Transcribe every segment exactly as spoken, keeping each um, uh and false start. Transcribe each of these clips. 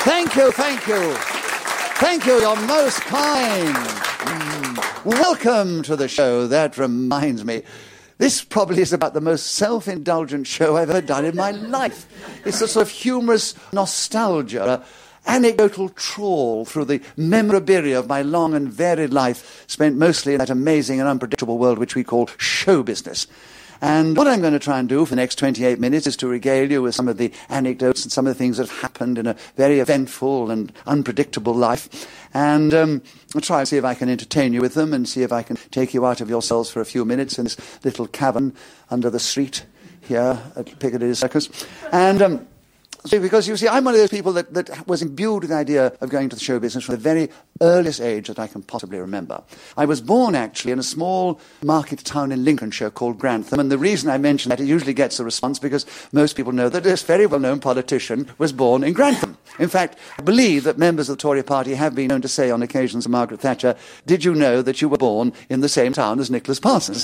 Thank you, thank you. Thank you, you're most kind. Mm. Welcome to the show. That reminds me, this probably is about the most self-indulgent show I've ever done in my life. It's a sort of humorous nostalgia, an anecdotal trawl through the memorabilia of my long and varied life, spent mostly in that amazing and unpredictable world which we call show business. And what I'm going to try and do for the next twenty-eight minutes is to regale you with some of the anecdotes and some of the things that have happened in a very eventful and unpredictable life. And um, I'll try and see if I can entertain you with them and see if I can take you out of yourselves for a few minutes in this little cavern under the street here at Piccadilly Circus. And... Um, So, because, you see, I'm one of those people that, that was imbued with the idea of going to the show business from the very earliest age that I can possibly remember. I was born, actually, in a small market town in Lincolnshire called Grantham, and the reason I mention that, it usually gets a response because most people know that this very well-known politician was born in Grantham. In fact, I believe that members of the Tory party have been known to say on occasions to Margaret Thatcher, "Did you know that you were born in the same town as Nicholas Parsons?"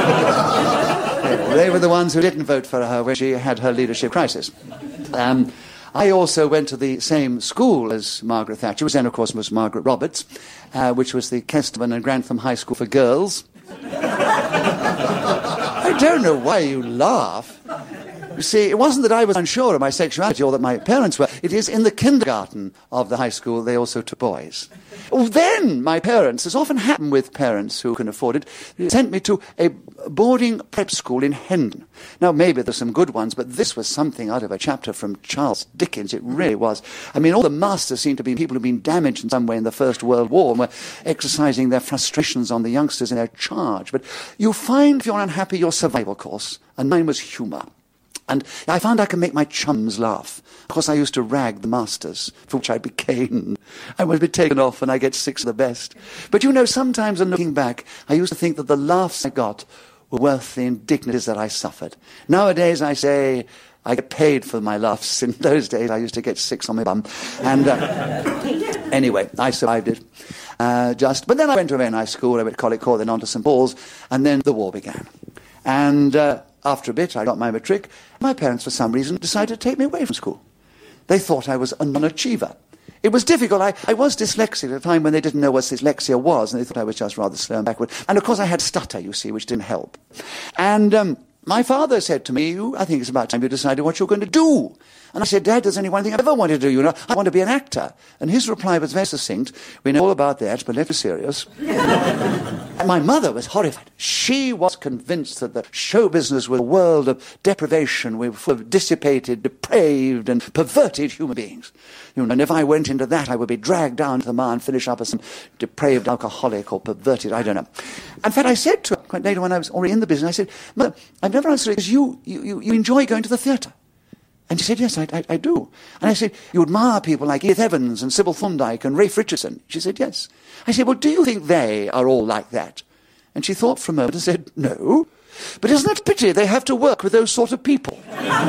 They were the ones who didn't vote for her when she had her leadership crisis. Um, I also went to the same school as Margaret Thatcher, which then, of course, was Margaret Roberts, uh, which was the Kesterman and Grantham High School for Girls. I don't know why you laugh. You see, it wasn't that I was unsure of my sexuality or that my parents were. It is in the kindergarten of the high school they also took boys. Well, then my parents, as often happened with parents who can afford it, sent me to a boarding prep school in Hendon. Now, maybe there's some good ones, but this was something out of a chapter from Charles Dickens. It really was. I mean, all the masters seemed to be people who'd been damaged in some way in the First World War and were exercising their frustrations on the youngsters in their charge. But you find, if you're unhappy, your survival course, and mine was humour. And I found I could make my chums laugh. Of course, I used to rag the masters, for which I'd be caned. I would be taken off and I get six of the best. But you know, sometimes in looking back, I used to think that the laughs I got were worth the indignities that I suffered. Nowadays, I say, I get paid for my laughs. In those days, I used to get six on my bum. And uh, anyway, I survived it. Uh, just, but then I went to a very nice school. I went to Collick Court, then on to St Paul's, and then the war began. And... Uh, After a bit, I got my matric. My parents, for some reason, decided to take me away from school. They thought I was a non-achiever. It was difficult. I, I was dyslexic at a time when they didn't know what dyslexia was, and they thought I was just rather slow and backward. And, of course, I had stutter, you see, which didn't help. And um, my father said to me, I think it's about time you decided what you're going to do. And I said, Dad, there's only one thing I've ever wanted to do, you know. I want to be an actor. And his reply was very succinct. We know all about that, but let's be serious. And my mother was horrified. She was convinced that the show business was a world of deprivation. We were full of dissipated, depraved, and perverted human beings. You know, and if I went into that, I would be dragged down to the mire and finish up as some depraved alcoholic or perverted, I don't know. In fact, I said to her, quite later when I was already in the business, I said, Mother, I've never answered it because you, you, you enjoy going to the theatre. And she said, yes, I, I, I do. And I said, you admire people like Edith Evans and Sybil Thorndike and Rafe Richardson? She said, yes. I said, well, do you think they are all like that? And she thought for a moment and said, no. But isn't it a pity they have to work with those sort of people?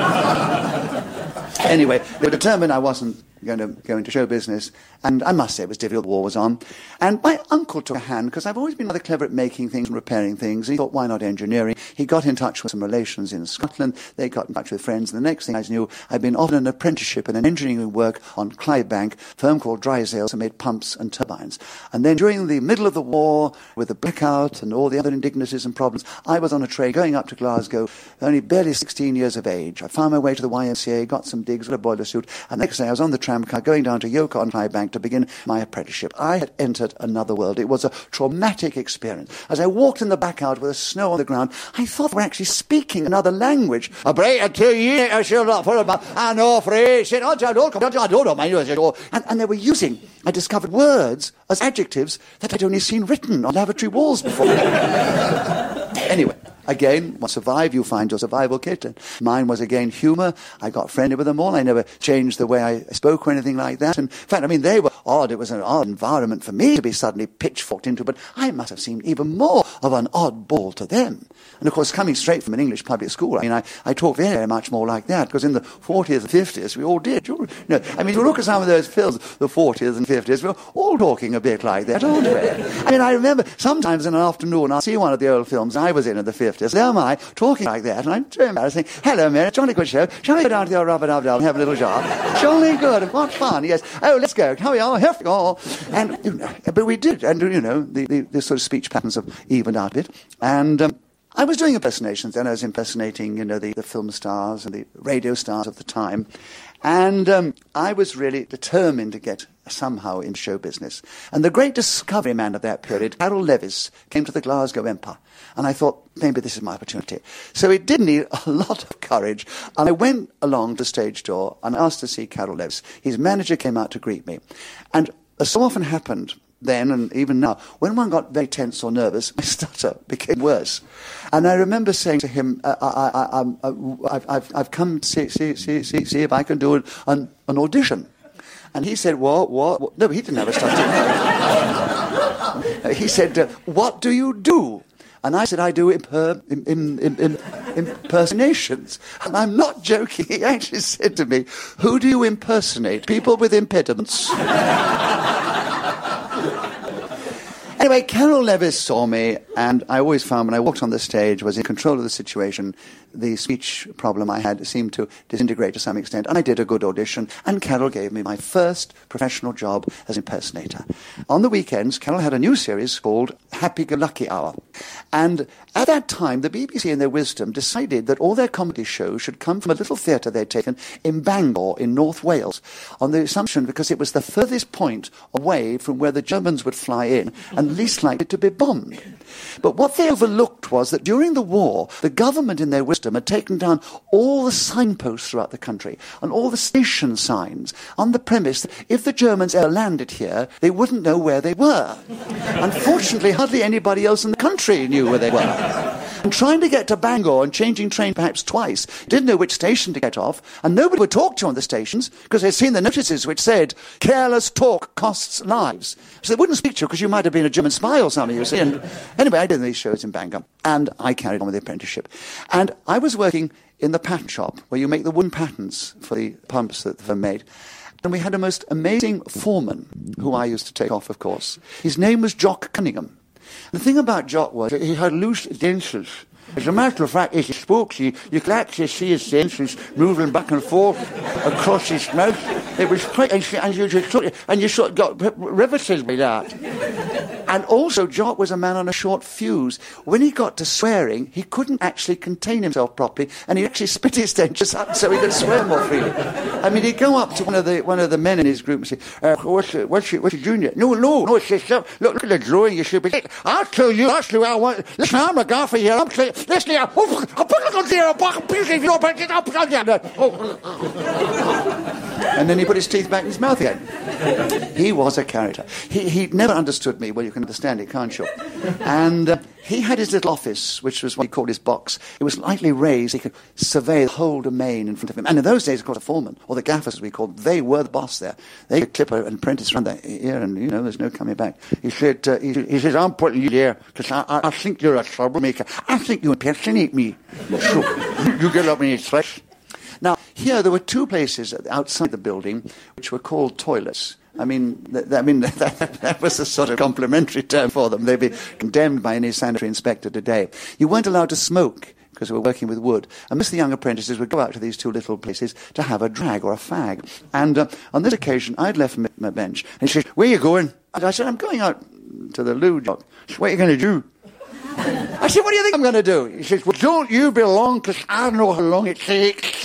Anyway, they were determined I wasn't going to go into show business, and I must say it was difficult. The war was on. And my uncle took a hand, because I've always been rather clever at making things and repairing things. He thought, why not engineering? He got in touch with some relations in Scotland. They got in touch with friends, and the next thing I knew, I'd been offered an apprenticeship in an engineering work on Clydebank, a firm called Drysdale, who made pumps and turbines. And then during the middle of the war, with the blackout and all the other indignities and problems, I was on a train going up to Glasgow, only barely sixteen years of age. I found my way to the Y M C A, got some digs, got a boiler suit, and the next day I was on the tram car going down to Yoke on Clydebank to begin my apprenticeship. I had entered another world. It was a traumatic experience. As I walked in the back out with the snow on the ground, I thought we were actually speaking another language. And, and they were using, I discovered words as adjectives that I'd only seen written on lavatory walls before. Anyway, again, once survive, you find your survival kit. And mine was, again, humour. I got friendly with them all. I never changed the way I spoke or anything like that. And in fact, I mean, they were odd. It was an odd environment for me to be suddenly pitchforked into, but I must have seemed even more of an oddball to them. And, of course, coming straight from an English public school, I mean, I, I talk very much more like that, because in the forties and fifties, we all did. You know, I mean, you look at some of those films, the forties and fifties, we were all talking a bit like that, aren't we? I mean, I remember sometimes in an afternoon, I'll see one of the old films I was in in the fifties, lifters. There am I, talking like that, and I'm too embarrassing. Hello, Mary, jolly good show. Shall we go down to the old rubber dub and have a little jar? Jolly good, what fun, yes. Oh, let's go. Here we are, here we are. And, you know, but we did, and, you know, the, the, the sort of speech patterns have evened out a bit. And um, I was doing impersonations then. I was impersonating, you know, the, the film stars and the radio stars of the time. And um, I was really determined to get somehow in show business. And the great discovery man of that period, Carol Levis, came to the Glasgow Empire. And I thought, maybe this is my opportunity. So it did need a lot of courage. And I went along to the stage door and asked to see Carol Levis. His manager came out to greet me. And as so often happened then and even now, when one got very tense or nervous, my stutter became worse. And I remember saying to him, uh, I, I, I, I've, I've, I've come to see, see, see, see, see if I can do an, an, an audition. And he said, what, what, what? No, he didn't have a stutter. He said, uh, what do you do? And I said, I do imper- im- im- im- im- impersonations. And I'm not joking. He actually said to me, who do you impersonate? People with impediments. Anyway, Carol Levis saw me, and I always found when I walked on the stage, was in control of the situation. The speech problem I had seemed to disintegrate to some extent, and I did a good audition, and Carol gave me my first professional job as impersonator. On the weekends, Carol had a new series called Happy-Go-Lucky Hour. And at that time, the B B C, in their wisdom, decided that all their comedy shows should come from a little theatre they'd taken in Bangor, in North Wales, on the assumption because it was the furthest point away from where the Germans would fly in and least likely to be bombed. But what they overlooked was that during the war, the government, in their wisdom, had taken down all the signposts throughout the country and all the station signs on the premise that if the Germans ever landed here, they wouldn't know where they were. Unfortunately, hardly anybody else in the country knew where they were. And trying to get to Bangor and changing train perhaps twice, didn't know which station to get off, and nobody would talk to you on the stations because they'd seen the notices which said, careless talk costs lives. So they wouldn't speak to you because you might have been a German spy or something, you see. And anyway, I did these shows in Bangor, and I carried on with the apprenticeship. And I was working in the pattern shop where you make the wooden patterns for the pumps that the firm made. And we had a most amazing foreman, who I used to take off, of course. His name was Jock Cunningham. The thing about Jock was that he had loose dentures. As a matter of fact, as he spoke to you, you could actually see his dentures moving back and forth across his mouth. It was quite, and, and, you, just, and you sort of got riveted by that. And also, Jock was a man on a short fuse. When he got to swearing, he couldn't actually contain himself properly, and he actually spit his dentures out so he could swear more freely. I mean, he'd go up to one of the one of the men in his group and say, uh, what's, the, what's, your, what's your junior? No, no, no, it's just, uh, look, look at the drawing, you should be... I'll tell you, that's the way I want... Listen, I'm a gaffer here, I'm... Listen, I'll put it on there, I'll put it and then he put his teeth back in his mouth again. He was a character. He, he never understood me. Well, you can understand it, can't you? And uh, he had his little office, which was what he called his box. It was lightly raised. He could survey the whole domain in front of him. And in those days, of course, the foreman, or the gaffers, as we called them, they were the boss there. They could clip an apprentice around their ear, and, you know, there's no coming back. He said, uh, he, he says, I'm putting you there, because I, I, I think you're a troublemaker. I think you impersonate me. So, you get up in his flesh. Now, here there were two places outside the building which were called toilets. I mean, th- I mean that, that was a sort of complimentary term for them. They'd be condemned by any sanitary inspector today. You weren't allowed to smoke because we were working with wood. And most of the young apprentices would go out to these two little places to have a drag or a fag. And uh, on this occasion, I'd left my, my bench. And he said, where are you going? And I said, I'm going out to the loo, Jock. He said, what are you going to do? I said, what do you think I'm going to do? He says, well, don't you be long, because I know how long it takes.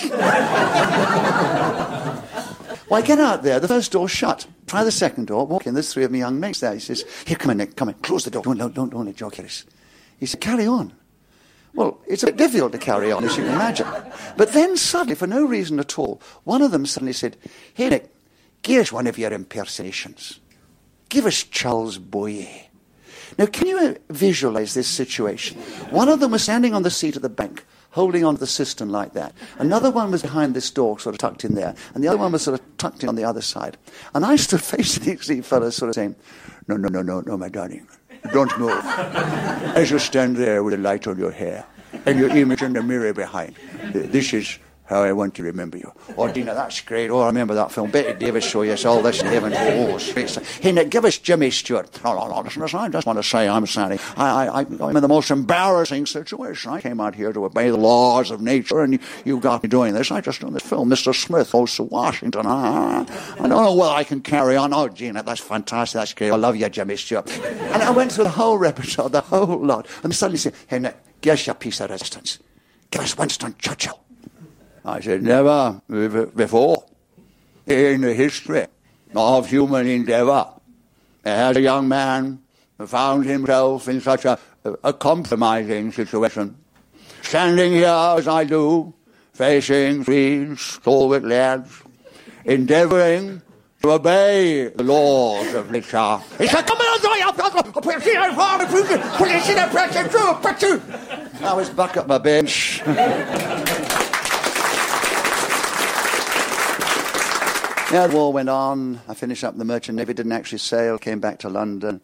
Well, I get out there, the first door's shut. Try the second door, walk in, there's three of my young mates there. He says, here, come in, Nick, come in, close the door. Don't, don't, don't, don't let Jock hear us. He said, carry on. Well, it's a bit difficult to carry on, as you can imagine. But then suddenly, for no reason at all, one of them suddenly said, hey, Nick, give us one of your impersonations. Give us Charles Boyer. Now, can you visualize this situation? One of them was standing on the seat of the bank, holding onto the cistern like that. Another one was behind this door, sort of tucked in there. And the other one was sort of tucked in on the other side. And I stood facing these three fellows, sort of saying, no, no, no, no, no, my darling. Don't move. As you stand there with a light on your hair and your image in the mirror behind. This is How I want to remember you. Oh, Dina, that's great. Oh, I remember that film. Betty Davis show you all this in heaven. Oh, sweet. Hey, now, give us Jimmy Stewart. Oh, no, no, listen, listen, I just want to say I'm sorry. I, I, I'm in the most embarrassing situation. I came out here to obey the laws of nature, and you, you got me doing this. I just done this film, Mister Smith goes to Washington. Ah, I don't know whether I can carry on. Oh, Gina, that's fantastic. That's great. I love you, Jimmy Stewart. And I went through the whole repertoire, the whole lot. And suddenly said, hey, now, give us your piece of resistance. Give us Winston Churchill. I said, never before in the history of human endeavour has a young man found himself in such a, a compromising situation. Standing here as I do, facing three stalwart lads, endeavouring to obey the laws of nature. He said, come on, I was back at my bench. Yeah, the war went on. I finished up the Merchant Navy, didn't actually sail, came back to London,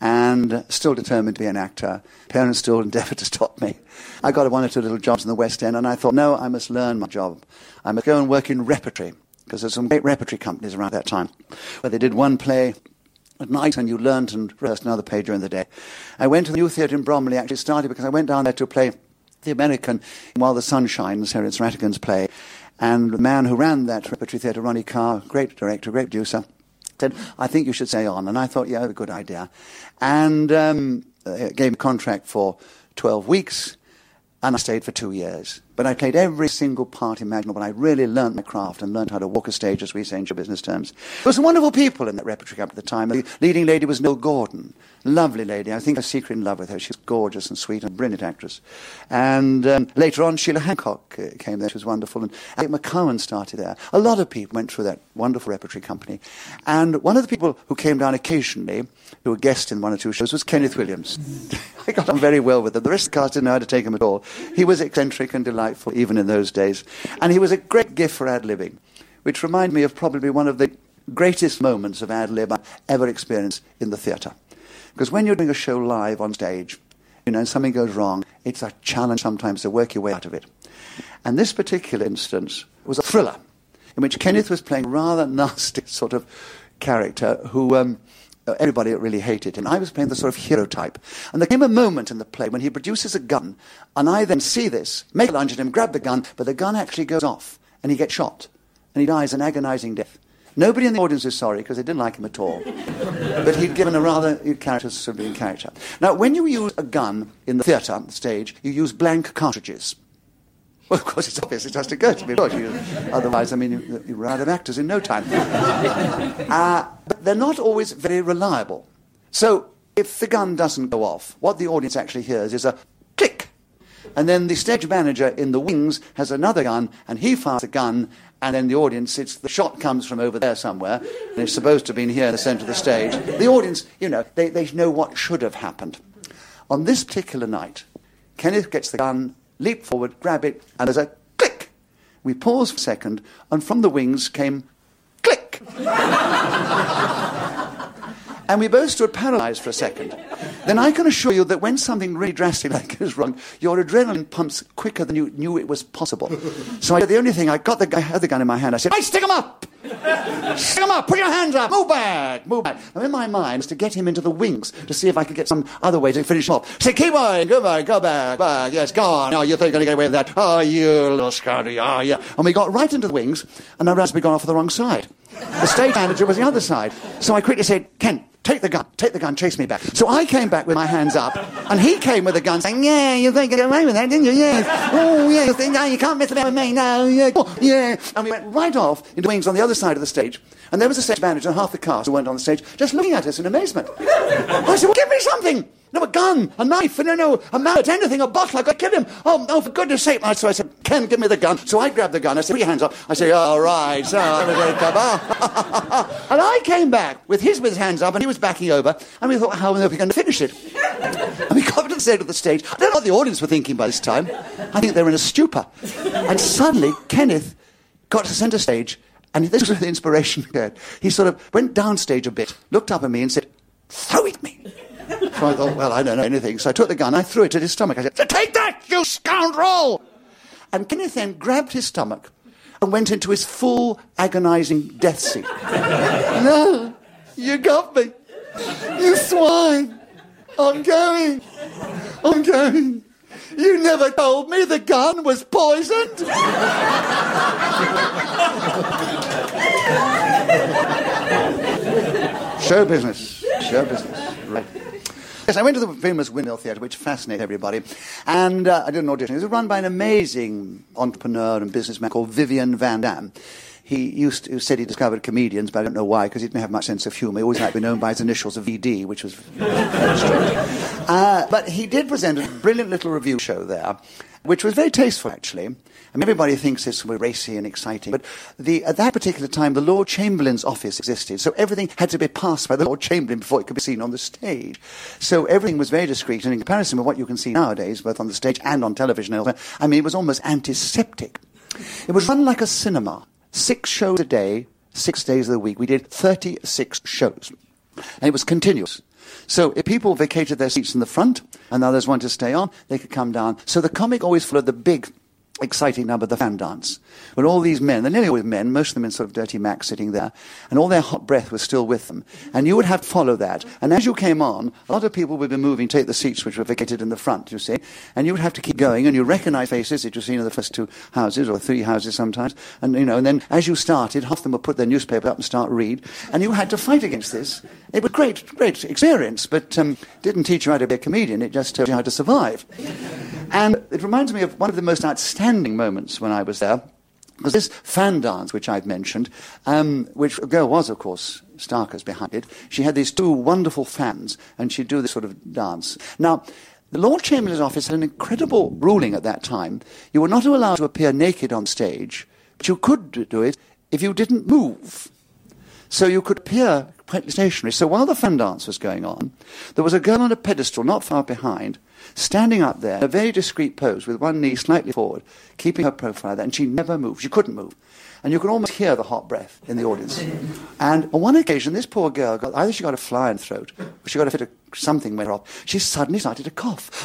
and still determined to be an actor. Parents still endeavoured to stop me. I got one or two little jobs in the West End, and I thought, no, I must learn my job. I must go and work in repertory, because there's some great repertory companies around that time, where they did one play at night, and you learnt and rehearsed another play during the day. I went to the New Theatre in Bromley, actually started because I went down there to play the American While the Sun Shines, Harriet Ratigan's play. And the man who ran that repertory theatre, Ronnie Carr, great director, great producer, said, I think you should stay on. And I thought, yeah, a good idea. And um, gave me a contract for twelve weeks, and I stayed for two years. But I played every single part imaginable. I really learnt my craft and learnt how to walk a stage, as we say in show business terms. There were some wonderful people in that repertory company at the time. The leading lady was Nil Gordon. Lovely lady. I think I was secretly in love with her. She was gorgeous and sweet and a brilliant actress. And um, later on, Sheila Hancock uh, came there. She was wonderful. And Alec McCowan started there. A lot of people went through that wonderful repertory company. And one of the people who came down occasionally, who were guests in one or two shows, was Kenneth Williams. I got on very well with him. The rest of the cast didn't know how to take him at all. He was eccentric and delightful, even in those days. And he was a great gift for ad-libbing, which reminded me of probably one of the greatest moments of ad-lib I've ever experienced in the theatre. Because when you're doing a show live on stage, you know, and something goes wrong, it's a challenge sometimes to work your way out of it. And this particular instance was a thriller, in which Kenneth was playing a rather nasty sort of character who um, everybody really hated him. I was playing the sort of hero type. And there came a moment in the play when he produces a gun, and I then see this, make a lunge at him, grab the gun, but the gun actually goes off, and he gets shot, and he dies an agonizing death. Nobody in the audience is sorry, because they didn't like him at all. But he'd given a rather character, civilian character. Now, when you use a gun in the theatre, the stage, you use blank cartridges. Well, of course, it's obvious it has to go to be good. Otherwise, I mean, you, you run out of actors in no time. uh, but they're not always very reliable. So, if the gun doesn't go off, what the audience actually hears is a click. And then the stage manager in the wings has another gun, and he fires a gun, and then the audience, it's, the shot comes from over there somewhere, and it's supposed to have been here in the centre of the stage. The audience, you know, they, they know what should have happened. On this particular night, Kenneth gets the gun, leap forward, grab it, and there's a click. We pause for a second, and from the wings came click. And we both stood paralysed for a second. Then I can assure you that when something really drastic like goes wrong, your adrenaline pumps quicker than you knew it was possible. So I, the only thing, I got the, I had the gun in my hand. I said, "Hey, stick him up! Stick him up! Put your hands up! Move back! Move back!" Now in my mind was to get him into the wings to see if I could get some other way to finish him off. I said, "Keep on! Go back! Go back! Back! Yes, go on! Oh, you think you're going to get away with that? Oh, you little scouty! Oh, yeah!" And we got right into the wings, and I realised we'd gone off the wrong side. The stage manager was the other side. So I quickly said, "Ken, take the gun, take the gun, chase me back." So I came back with my hands up, and he came with the gun saying, "Yeah, you think you got away with that, didn't you? Yeah. Oh, yeah, you think, no, you can't mess about with me, no, yeah. Oh, yeah." And we went right off into wings on the other side of the stage, and there was a stage manager and half the cast who weren't on the stage just looking at us in amazement. I said, "Well, give me something. No, a gun, a knife, no, no, a mallet, anything, a bottle, I've got to kill him. Oh, oh, for goodness sake." So I said, "Ken, give me the gun." So I grabbed the gun, I said, "Put your hands up." I said, "All right, so everybody come on." And I came back with his, with his hands up, and he was backing over, and we thought, how are we going to finish it? And we got to the centre of the stage. I don't know what the audience were thinking by this time. I think they were in a stupor. And suddenly, Kenneth got to centre stage, and this was where the inspiration occurred. He sort of went downstage a bit, looked up at me and said, "Throw it me." So I thought, well, I don't know anything. So I took the gun, I threw it at his stomach. I said, "Take that, you scoundrel!" And Kenneth then grabbed his stomach and went into his full agonizing death scene. No, you got me. You swine. I'm going. I'm going. You never told me the gun was poisoned. Show business. Show business. Right. Yes, I went to the famous Windmill Theatre, which fascinated everybody, and uh, I did an audition. It was run by an amazing entrepreneur and businessman called Vivian Van Dam. He used to, said he discovered comedians, but I don't know why, because he didn't have much sense of humour. He always liked to be known by his initials of V D, which was very strange. Uh, but he did present a brilliant little review show there, which was very tasteful, actually. I mean, everybody thinks it's racy and exciting, but the, at that particular time, the Lord Chamberlain's office existed, so everything had to be passed by the Lord Chamberlain before it could be seen on the stage. So everything was very discreet, and in comparison with what you can see nowadays, both on the stage and on television, I mean, it was almost antiseptic. It was run like a cinema. Six shows a day, six days of the week. We did thirty-six shows. And it was continuous. So if people vacated their seats in the front and others wanted to stay on, they could come down. So the comic always followed the big, exciting number, the fan dance. But all these men, they're nearly always men, most of them in sort of dirty Macs sitting there, and all their hot breath was still with them. And you would have to follow that. And as you came on, a lot of people would be moving, take the seats which were vacated in the front, you see, and you would have to keep going, and you recognize faces that you've seen in the first two houses, or three houses sometimes, and, you know, and then as you started, half of them would put their newspaper up and start read, and you had to fight against this. It was a great, great experience, but um, didn't teach you how to be a comedian, it just taught you how to survive. And it reminds me of one of the most outstanding moments when I was there, because this fan dance, which I've mentioned, um, which a girl was, of course, Starkers behind it, she had these two wonderful fans, and she'd do this sort of dance. Now, the Lord Chamberlain's office had an incredible ruling at that time. You were not allowed to appear naked on stage, but you could do it if you didn't move. So you could appear quite stationary. So while the fan dance was going on, there was a girl on a pedestal not far behind, standing up there in a very discreet pose with one knee slightly forward, keeping her profile there, and she never moved. She couldn't move. And you could almost hear the hot breath in the audience. And on one occasion, this poor girl, got, either she got a fly in the throat, or she got a fit of something went off. She suddenly started to cough.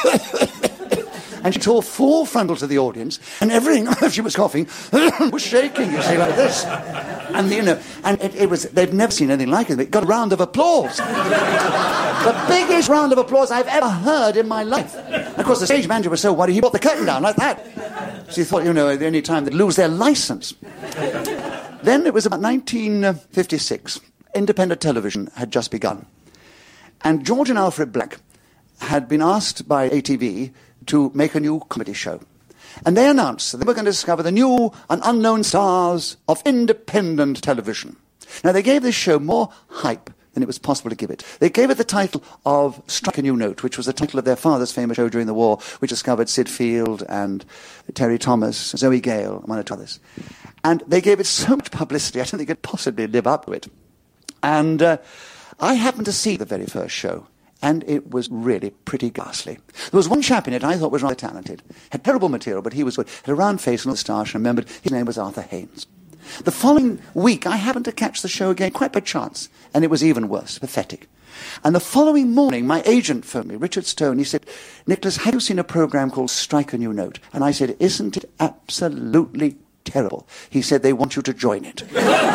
And she tore full frontal to the audience, and everything, she was coughing, was shaking, you see, like this. And, you know, and it, it was, they've never seen anything like it. It got a round of applause. The biggest round of applause I've ever heard in my life. And of course, the stage manager was so worried, he brought the curtain down like that. She thought, you know, at any time they'd lose their license. Then it was about nineteen fifty-six. Independent television had just begun. And George and Alfred Black had been asked by A T V to make a new comedy show. And they announced that they were going to discover the new and unknown stars of independent television. Now, they gave this show more hype than it was possible to give it. They gave it the title of Strike a New Note, which was the title of their father's famous show during the war, which discovered Sid Field and Terry Thomas, Zoe Gale, and one or two others. And they gave it so much publicity, I don't think it could possibly live up to it. And uh, I happened to see the very first show. And it was really pretty ghastly. There was one chap in it I thought was rather talented. Had terrible material, but he was good. Had a round face and a moustache, and remembered his name was Arthur Haynes. The following week, I happened to catch the show again, quite by chance, and it was even worse, pathetic. And the following morning, my agent phoned me, Richard Stone. He said, Nicholas, have you seen a program called Strike a New Note? And I said, isn't it absolutely terrible? He said, they want you to join it.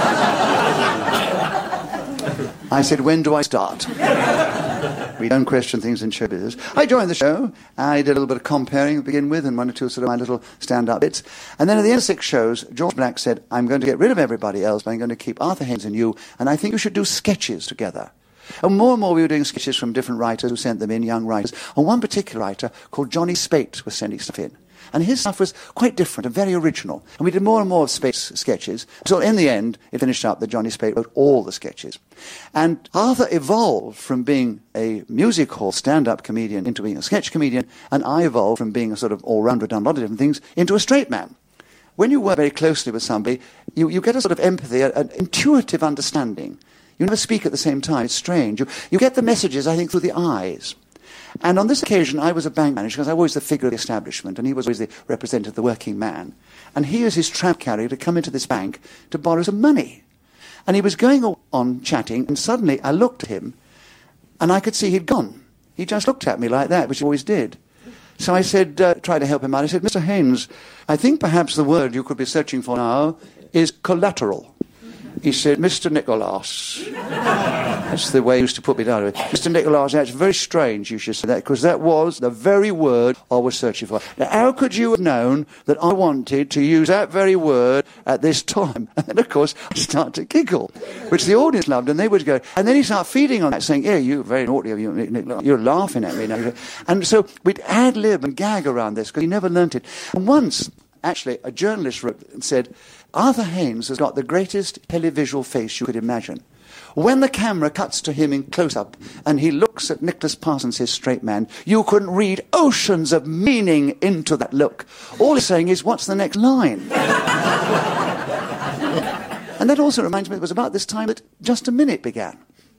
I said, when do I start? We don't question things in show business. I joined the show. I did a little bit of comparing to begin with, and one or two sort of my little stand-up bits. And then at the end of six shows, George Black said, I'm going to get rid of everybody else, but I'm going to keep Arthur Haynes and you, and I think you should do sketches together. And more and more we were doing sketches from different writers who sent them in, young writers. And one particular writer called Johnny Spate was sending stuff in. And his stuff was quite different and very original. And we did more and more of Spate's sketches. So in the end, it finished up that Johnny Spate wrote all the sketches. And Arthur evolved from being a music hall stand-up comedian into being a sketch comedian, and I evolved from being a sort of all-rounder, done a lot of different things, into a straight man. When you work very closely with somebody, you, you get a sort of empathy, an intuitive understanding. You never speak at the same time. It's strange. You, you get the messages, I think, through the eyes. And on this occasion, I was a bank manager, because I was always the figure of the establishment, and he was always the representative of the working man. And he was his tramp carrier to come into this bank to borrow some money. And he was going on chatting, and suddenly I looked at him, and I could see he'd gone. He just looked at me like that, which he always did. So I said, uh, try to help him out. I said, Mister Haynes, I think perhaps the word you could be searching for now is collateral. He said, Mister Nicholas. That's the way he used to put me down. Mister Nicholas, that's very strange you should say that, because that was the very word I was searching for. Now, how could you have known that I wanted to use that very word at this time? And then, of course, I started to giggle, which the audience loved, and they would go, and then he started feeding on that, saying, yeah, you're very naughty of you, Nicholas. You're laughing at me now. And so we'd ad-lib and gag around this, because he never learnt it. And once, actually, a journalist wrote and said, Arthur Haynes has got the greatest televisual face you could imagine. When the camera cuts to him in close-up and he looks at Nicholas Parsons, his straight man, you couldn't read oceans of meaning into that look. All he's saying is, what's the next line? And that also reminds me, it was about this time that Just a Minute began.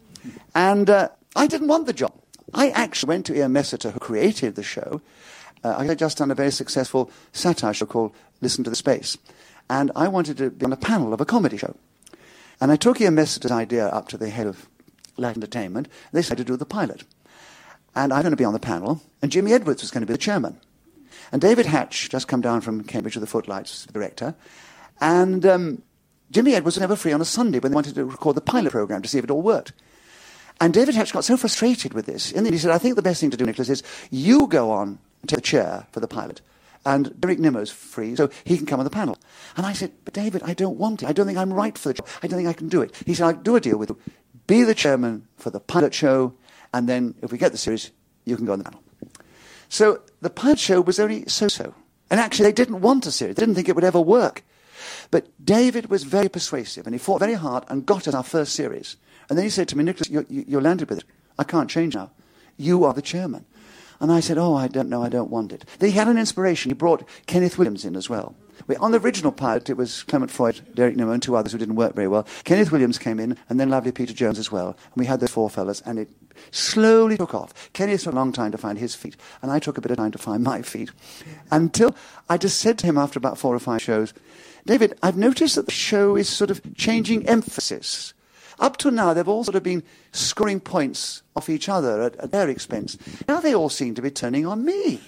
And uh, I didn't want the job. I actually went to Ian Messiter, who created the show. Uh, I had just done a very successful satire show called Listen to the Space. And I wanted to be on a panel of a comedy show. And I took Ian Messiter's idea up to the head of Light Entertainment. They decided to do the pilot. And I'm going to be on the panel, and Jimmy Edwards was going to be the chairman. And David Hatch, just come down from Cambridge with the Footlights, the director. And um, Jimmy Edwards was never free on a Sunday when they wanted to record the pilot program to see if it all worked. And David Hatch got so frustrated with this. And then he said, I think the best thing to do, Nicholas, is you go on and take the chair for the pilot. And Derek Nimmo's free, so he can come on the panel. And I said, but David, I don't want it. I don't think I'm right for the job. I don't think I can do it. He said, I'll do a deal with you. Be the chairman for the pilot show, and then if we get the series, you can go on the panel. So the pilot show was only so-so. And actually, they didn't want a series. They didn't think it would ever work. But David was very persuasive, and he fought very hard and got us our first series. And then he said to me, Nicholas, you're, you're landed with it. I can't change now. You are the chairman. And I said, oh, I don't know, I don't want it. Then he had an inspiration. He brought Kenneth Williams in as well. We, on the original pilot, it was Clement Freud, Derek Nimmo, and two others who didn't work very well. Kenneth Williams came in, and then lovely Peter Jones as well. And we had those four fellas, and it slowly took off. Kenneth took a long time to find his feet, and I took a bit of time to find my feet. Until I just said to him after about four or five shows, David, I've noticed that the show is sort of changing emphasis. Up to now, they've all sort of been scoring points off each other at, at their expense. Now they all seem to be turning on me.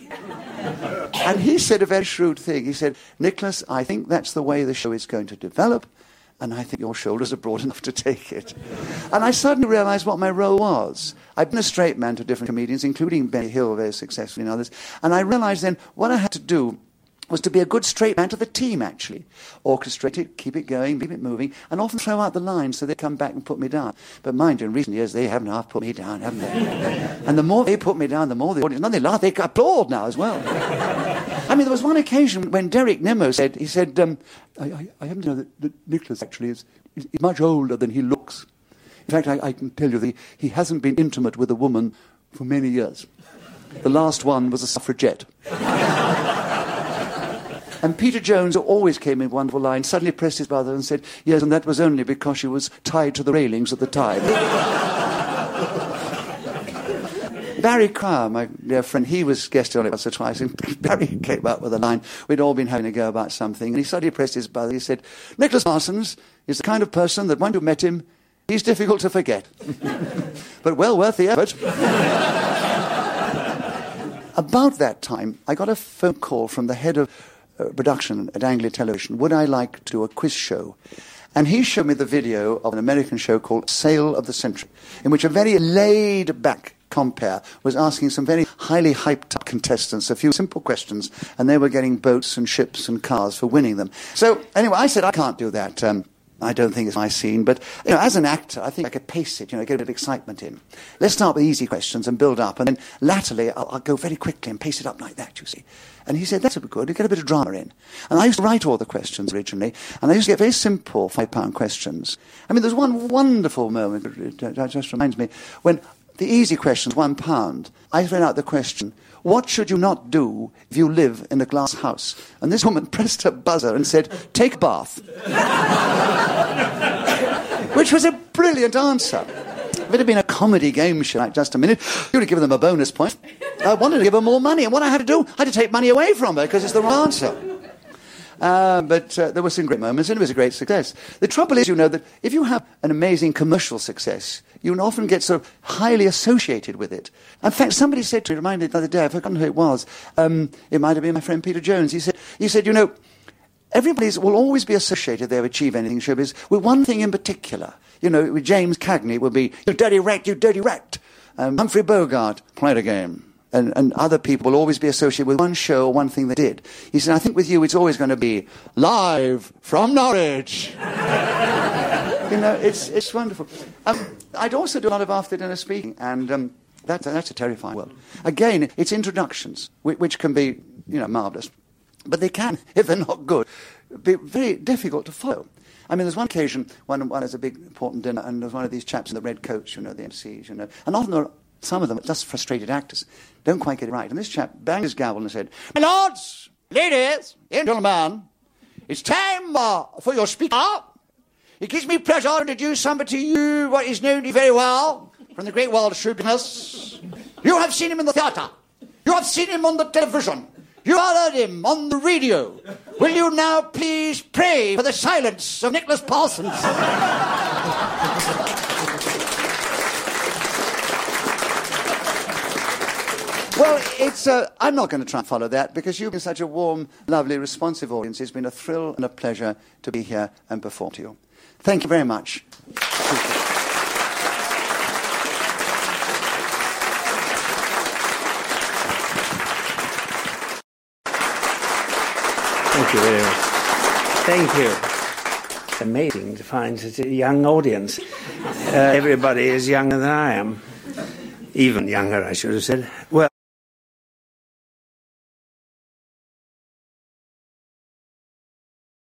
And he said a very shrewd thing. He said, Nicholas, I think that's the way the show is going to develop, and I think your shoulders are broad enough to take it. And I suddenly realized what my role was. I've been a straight man to different comedians, including Benny Hill very successfully and others. And I realized then what I had to do was to be a good straight man to the team, actually. Orchestrate it, keep it going, keep it moving, and often throw out the lines so they come back and put me down. But mind you, in recent years, they haven't half put me down, haven't they? And the more they put me down, the more the audience, no, they laugh, they applaud now as well. I mean, there was one occasion when Derek Nimmo said, he said, um, I, I, I happen to know that, that Nicholas actually is, is much older than he looks. In fact, I, I can tell you that he, he hasn't been intimate with a woman for many years. The last one was a suffragette. And Peter Jones, who always came in wonderful lines, suddenly pressed his brother and said, yes, and that was only because she was tied to the railings at the time. Barry Cryer, my dear friend, he was guest on it once or twice, and Barry came up with a line. We'd all been having a go about something, and he suddenly pressed his brother. He said, Nicholas Parsons is the kind of person that once you met him, he's difficult to forget. But well worth the effort. About that time, I got a phone call from the head of Uh, production at Anglia Television. Would I like to do a quiz show? And he showed me the video of an American show called Sale of the Century, in which a very laid-back compere was asking some very highly hyped-up contestants a few simple questions, and they were getting boats and ships and cars for winning them. So, anyway, I said, I can't do that. Um, I don't think it's my scene, but you know, as an actor, I think I could pace it, you know, get a bit of excitement in. Let's start with easy questions and build up, and then latterly I'll, I'll go very quickly and pace it up like that, you see. And he said, that's a bit good, you get a bit of drama in. And I used to write all the questions originally, and I used to get very simple five-pound questions. I mean, there's one wonderful moment, it, it just reminds me, when the easy questions, one pound, I read out the question, what should you not do if you live in a glass house? And this woman pressed her buzzer and said, take a bath. Which was a brilliant answer. If it had been a comedy game show, like Just a Minute, you would have given them a bonus point. I wanted to give her more money, and what I had to do, I had to take money away from her because it's the wrong answer. Uh, but uh, there were some great moments, and it was a great success. The trouble is, you know, that if you have an amazing commercial success, you often get sort of highly associated with it. In fact, somebody said to me, reminded me the other day, I've forgotten who it was, um, it might have been my friend Peter Jones, he said, he said, you know, everybody will always be associated, if they achieve anything in showbiz, with one thing in particular. You know, with James Cagney, it would be, you dirty rat, you dirty rat. Um, Humphrey Bogart, played a game. And, and other people will always be associated with one show or one thing they did. He said, I think with you it's always going to be live from Norwich. You know, it's it's wonderful. Um, I'd also do a lot of after-dinner speaking, and um, that, that's a terrifying world. Again, it's introductions, which, which can be, you know, marvellous. But they can, if they're not good, be very difficult to follow. I mean, there's one occasion, when one has a big, important dinner, and there's one of these chaps in the red coats, you know, the M Cs, you know, and often there are some of them are just frustrated actors, don't quite get it right. And this chap banged his gavel and said, my lords, ladies, and gentlemen, it's time uh, for your speaker. It gives me pleasure to introduce somebody to you what is known to you very well from the great world of show business. You have seen him in the theatre. You have seen him on the television. You have heard him on the radio. Will you now please pray for the silence of Nicholas Parsons? Well, it's, uh, I'm not going to try and follow that because you've been such a warm, lovely, responsive audience. It's been a thrill and a pleasure to be here and perform to you. Thank you very much. Thank you very much. Thank you. It's amazing to find such a young audience. Uh, everybody is younger than I am. Even younger, I should have said. Well.